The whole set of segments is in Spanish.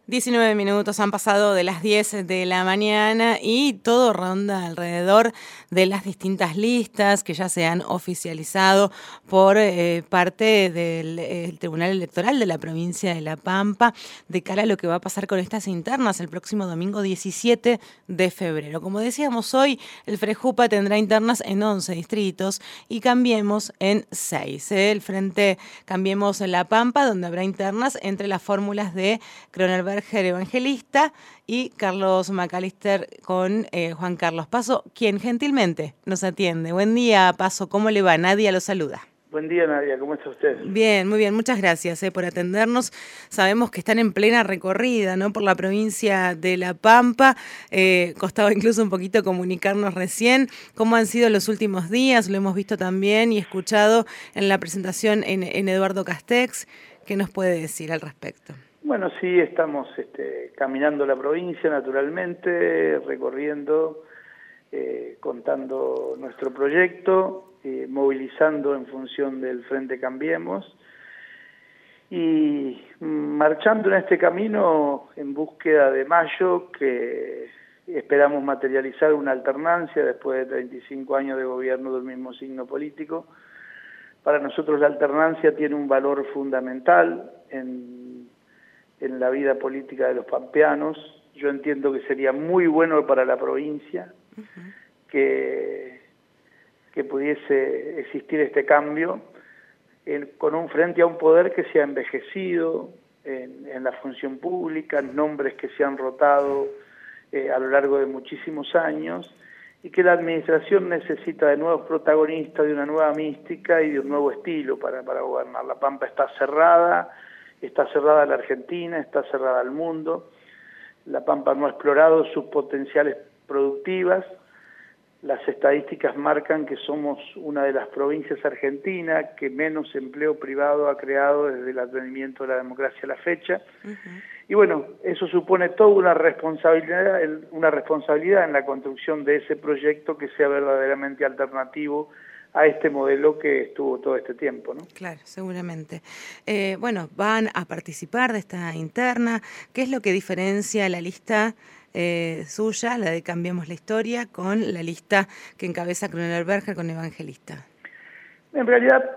19 minutos han pasado de las 10 de la mañana y todo ronda alrededor de las distintas listas que ya se han oficializado por parte del Tribunal Electoral de la provincia de La Pampa de cara a lo que va a pasar con estas internas el próximo domingo 17 de febrero. Como decíamos hoy, el Frejupa tendrá internas en 11 distritos y Cambiemos en 6. El Frente Cambiemos en La Pampa, donde habrá internas entre las fórmulas de Cronenberg Evangelista y Carlos McAllister con Juan Carlos Paso, quien gentilmente nos atiende. Buen día, Paso, ¿cómo le va? Nadia lo saluda. Buen día, Nadia, ¿cómo está usted? Bien, muy bien, muchas gracias por atendernos. Sabemos que están en plena recorrida, ¿no?, por la provincia de La Pampa. Costaba incluso un poquito comunicarnos recién. ¿Cómo han sido los últimos días? Lo hemos visto también y escuchado en la presentación en Eduardo Castex. ¿Qué nos puede decir al respecto? Bueno, sí, estamos caminando la provincia naturalmente, recorriendo, contando nuestro proyecto, movilizando en función del Frente Cambiemos y marchando en este camino en búsqueda de mayo, que esperamos materializar una alternancia después de 35 años de gobierno del mismo signo político. Para nosotros la alternancia tiene un valor fundamental en la vida política de los pampeanos. Yo entiendo que sería muy bueno para la provincia que pudiese existir este cambio con un frente a un poder que se ha envejecido en la función pública, nombres que se han rotado a lo largo de muchísimos años, y que la administración necesita de nuevos protagonistas, de una nueva mística y de un nuevo estilo para gobernar. La Pampa está cerrada a la Argentina, está cerrada al mundo. La Pampa no ha explorado sus potenciales productivas. Las estadísticas marcan que somos una de las provincias argentinas que menos empleo privado ha creado desde el advenimiento de la democracia a la fecha. Y bueno, eso supone toda una responsabilidad en la construcción de ese proyecto que sea verdaderamente alternativo a este modelo que estuvo todo este tiempo, ¿no? Claro, seguramente. Bueno, van a participar de esta interna. ¿Qué es lo que diferencia la lista suya, la de Cambiemos la Historia, con la lista que encabeza Cronenberg con Evangelista? En realidad,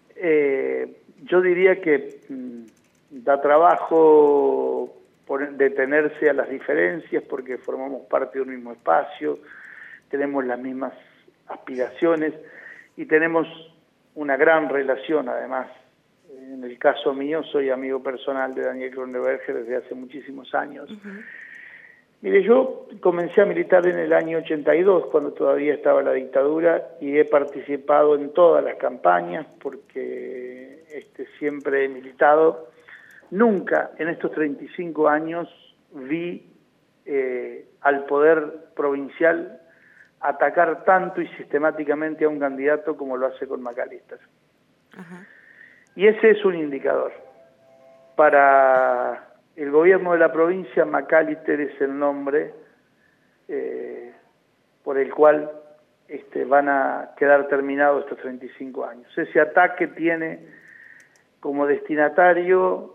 yo diría que da trabajo detenerse a las diferencias porque formamos parte de un mismo espacio, tenemos las mismas aspiraciones y tenemos una gran relación además. En el caso mío, soy amigo personal de Daniel Cronenberg desde hace muchísimos años. Mire, yo comencé a militar en el año 82, cuando todavía estaba la dictadura, y he participado en todas las campañas porque siempre he militado. Nunca en estos 35 años vi al poder provincial atacar tanto y sistemáticamente a un candidato como lo hace con McAllister. Y ese es un indicador. Para el gobierno de la provincia, McAllister es el nombre por el cual van a quedar terminados estos 35 años. Ese ataque tiene como destinatario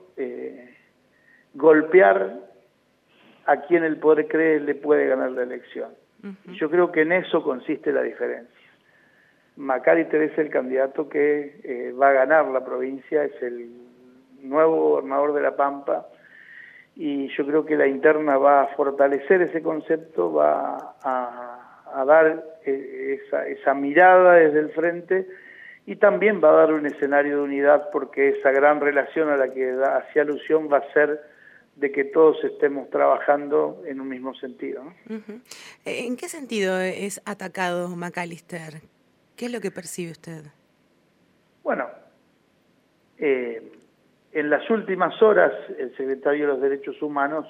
golpear a quien el poder cree le puede ganar la elección. Yo creo que en eso consiste la diferencia. McAllister es el candidato que va a ganar la provincia, es el nuevo gobernador de La Pampa, y yo creo que la interna va a fortalecer ese concepto, va a dar esa mirada desde el frente, y también va a dar un escenario de unidad, porque esa gran relación a la que hacía alusión va a ser de que todos estemos trabajando en un mismo sentido, ¿no? ¿En qué sentido es atacado McAllister? ¿Qué es lo que percibe usted? Bueno, en las últimas horas el secretario de los Derechos Humanos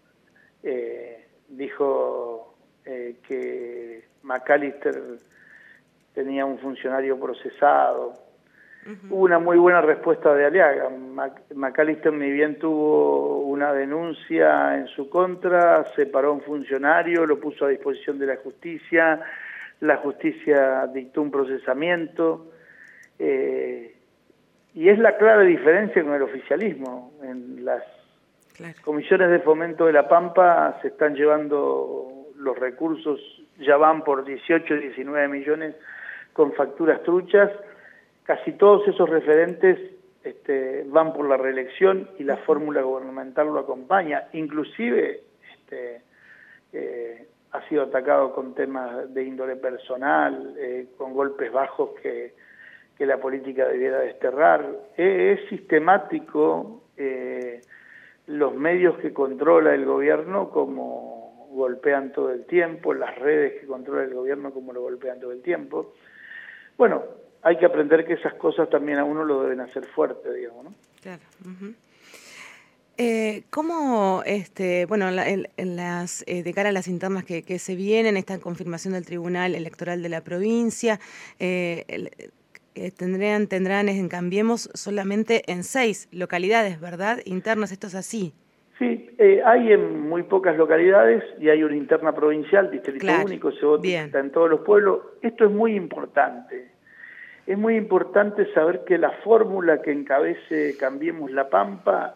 dijo que McAllister tenía un funcionario procesado. Hubo una muy buena respuesta de Aliaga. McAllister ni bien tuvo una denuncia en su contra, separó a un funcionario, lo puso a disposición de la justicia dictó un procesamiento, y es la clara diferencia con el oficialismo. En las Claro. Comisiones de Fomento de La Pampa se están llevando los recursos, ya van por 18, 19 millones con facturas truchas. Casi todos esos referentes van por la reelección y la fórmula gubernamental lo acompaña. Inclusive ha sido atacado con temas de índole personal, con golpes bajos que la política debiera desterrar. Es sistemático los medios que controla el gobierno como golpean todo el tiempo, las redes que controla el gobierno como lo golpean todo el tiempo. Bueno, hay que aprender que esas cosas también a uno lo deben hacer fuerte, digamos, ¿no? Claro. ¿Cómo, bueno, de cara a las internas que se vienen, esta confirmación del Tribunal Electoral de la provincia, tendrán en Cambiemos solamente en 6 localidades, ¿verdad? Internas, esto es así. Sí, hay en muy pocas localidades y hay una interna provincial, distrito único, se vota en todos los pueblos. Esto es muy importante. Es muy importante saber que la fórmula que encabece Cambiemos La Pampa,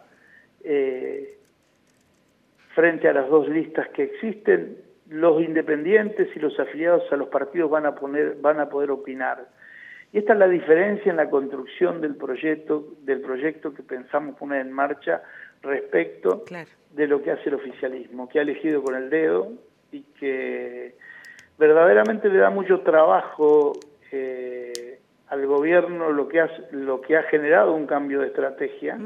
frente a las 2 listas que existen, los independientes y los afiliados a los partidos van a poder opinar. Y esta es la diferencia en la construcción del proyecto que pensamos poner en marcha respecto de lo que hace el oficialismo, que ha elegido con el dedo y que verdaderamente le da mucho trabajo al gobierno, lo que ha generado un cambio de estrategia.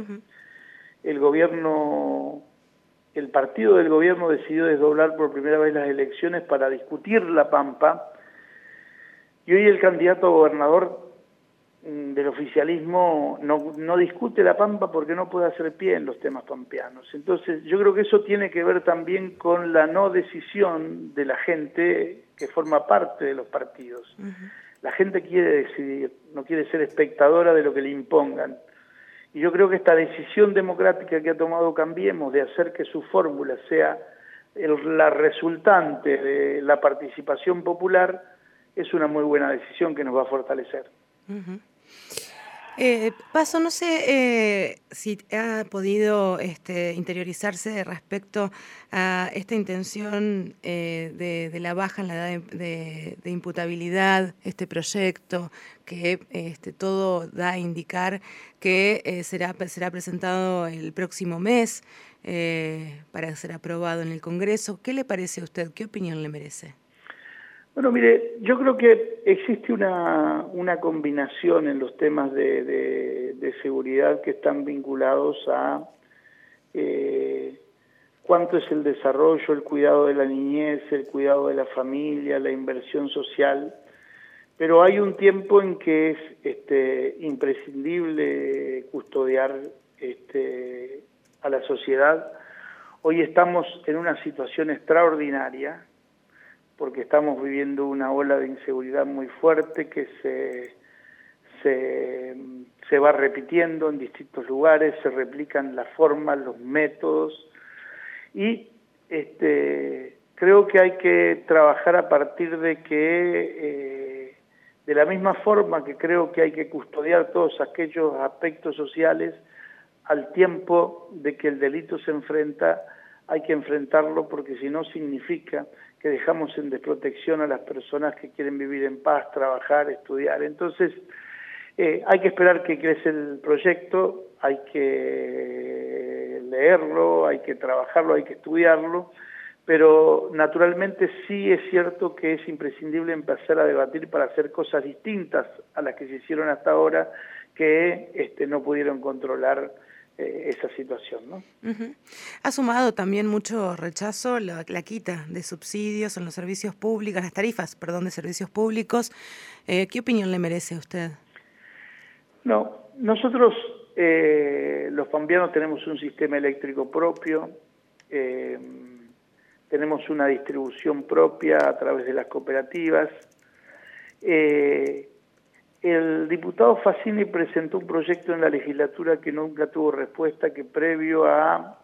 El partido del gobierno decidió desdoblar por primera vez las elecciones para discutir La Pampa, y hoy el candidato a gobernador del oficialismo no discute La Pampa porque no puede hacer pie en los temas pampeanos. Entonces yo creo que eso tiene que ver también con la no decisión de la gente que forma parte de los partidos. La gente quiere decidir, no quiere ser espectadora de lo que le impongan. Y yo creo que esta decisión democrática que ha tomado Cambiemos de hacer que su fórmula sea la resultante de la participación popular es una muy buena decisión que nos va a fortalecer. Paso, no sé si ha podido interiorizarse respecto a esta intención de la baja en la edad de imputabilidad, este proyecto que todo da a indicar que será presentado el próximo mes para ser aprobado en el Congreso. ¿Qué le parece a usted? ¿Qué opinión le merece? Bueno, mire, yo creo que existe una combinación en los temas de seguridad que están vinculados a cuánto es el desarrollo, el cuidado de la niñez, el cuidado de la familia, la inversión social, pero hay un tiempo en que es imprescindible custodiar a la sociedad. Hoy estamos en una situación extraordinaria, porque estamos viviendo una ola de inseguridad muy fuerte que se va repitiendo en distintos lugares, se replican las formas, los métodos, y creo que hay que trabajar a partir de que, de la misma forma que creo que hay que custodiar todos aquellos aspectos sociales, al tiempo de que el delito se enfrenta, hay que enfrentarlo, porque si no significa que dejamos en desprotección a las personas que quieren vivir en paz, trabajar, estudiar. Entonces, hay que esperar que crece el proyecto, hay que leerlo, hay que trabajarlo, hay que estudiarlo, pero naturalmente sí es cierto que es imprescindible empezar a debatir para hacer cosas distintas a las que se hicieron hasta ahora, que no pudieron controlar esa situación, ¿no? Ha sumado también mucho rechazo la quita de subsidios en los servicios públicos, las tarifas, perdón, de servicios públicos. ¿Qué opinión le merece a usted? No, nosotros los pampeanos tenemos un sistema eléctrico propio, tenemos una distribución propia a través de las cooperativas. El diputado Fassini presentó un proyecto en la legislatura que nunca tuvo respuesta, que previo a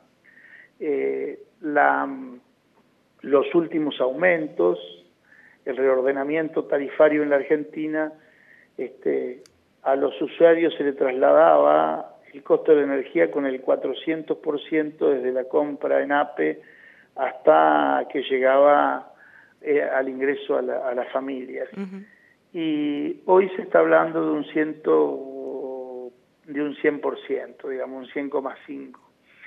los últimos aumentos, el reordenamiento tarifario en la Argentina, a los usuarios se le trasladaba el costo de la energía con el 400% desde la compra en APE hasta que llegaba al ingreso a las familias. Y hoy se está hablando de un 100%, digamos, un 100,5%.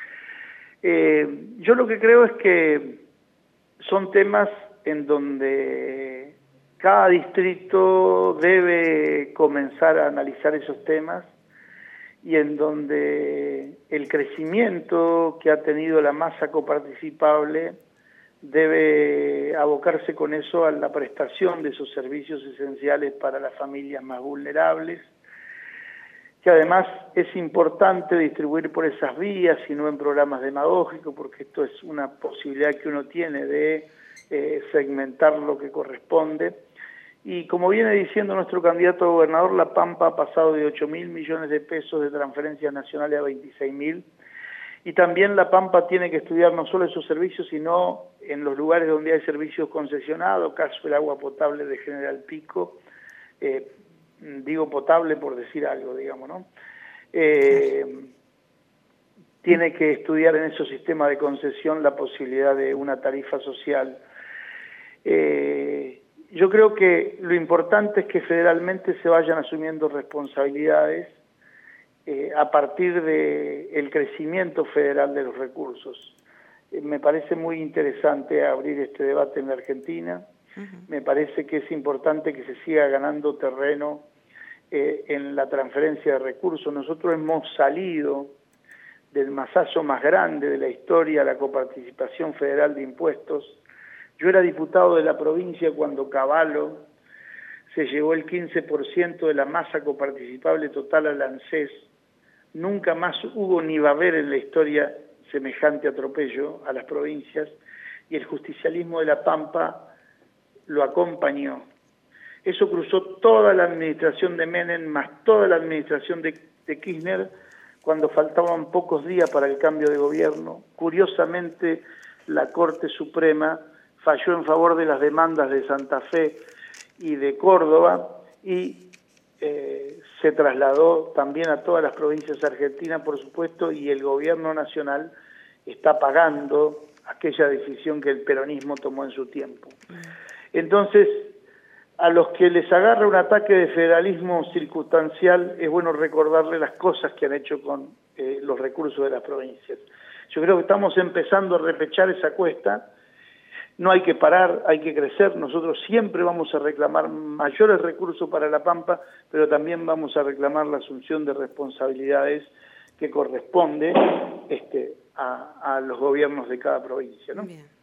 Yo lo que creo es que son temas en donde cada distrito debe comenzar a analizar esos temas y en donde el crecimiento que ha tenido la masa coparticipable debe abocarse con eso a la prestación de esos servicios esenciales para las familias más vulnerables, que además es importante distribuir por esas vías y no en programas demagógicos, porque esto es una posibilidad que uno tiene de segmentar lo que corresponde. Y como viene diciendo nuestro candidato a gobernador, La Pampa ha pasado de 8.000 millones de pesos de transferencias nacionales a 26.000, y también La Pampa tiene que estudiar no solo esos servicios, sino en los lugares donde hay servicios concesionados, caso el agua potable de General Pico, digo potable por decir algo, digamos, ¿no? Tiene que estudiar en esos sistemas de concesión la posibilidad de una tarifa social. Yo creo que lo importante es que federalmente se vayan asumiendo responsabilidades a partir del crecimiento federal de los recursos. Me parece muy interesante abrir este debate en la Argentina. Me parece que es importante que se siga ganando terreno en la transferencia de recursos. Nosotros hemos salido del masazo más grande de la historia, la coparticipación federal de impuestos. Yo era diputado de la provincia cuando Cavallo se llevó el 15% de la masa coparticipable total al ANSES. Nunca más hubo ni va a haber en la historia semejante atropello a las provincias, y el justicialismo de La Pampa lo acompañó. Eso cruzó toda la administración de Menem, más toda la administración de Kirchner, cuando faltaban pocos días para el cambio de gobierno. Curiosamente, la Corte Suprema falló en favor de las demandas de Santa Fe y de Córdoba, y se trasladó también a todas las provincias argentinas, por supuesto, y el gobierno nacional está pagando aquella decisión que el peronismo tomó en su tiempo. Entonces, a los que les agarra un ataque de federalismo circunstancial, es bueno recordarle las cosas que han hecho con los recursos de las provincias. Yo creo que estamos empezando a repechar esa cuesta. No hay que parar, hay que crecer. Nosotros siempre vamos a reclamar mayores recursos para La Pampa, pero también vamos a reclamar la asunción de responsabilidades que corresponde a los gobiernos de cada provincia, ¿no? Bien.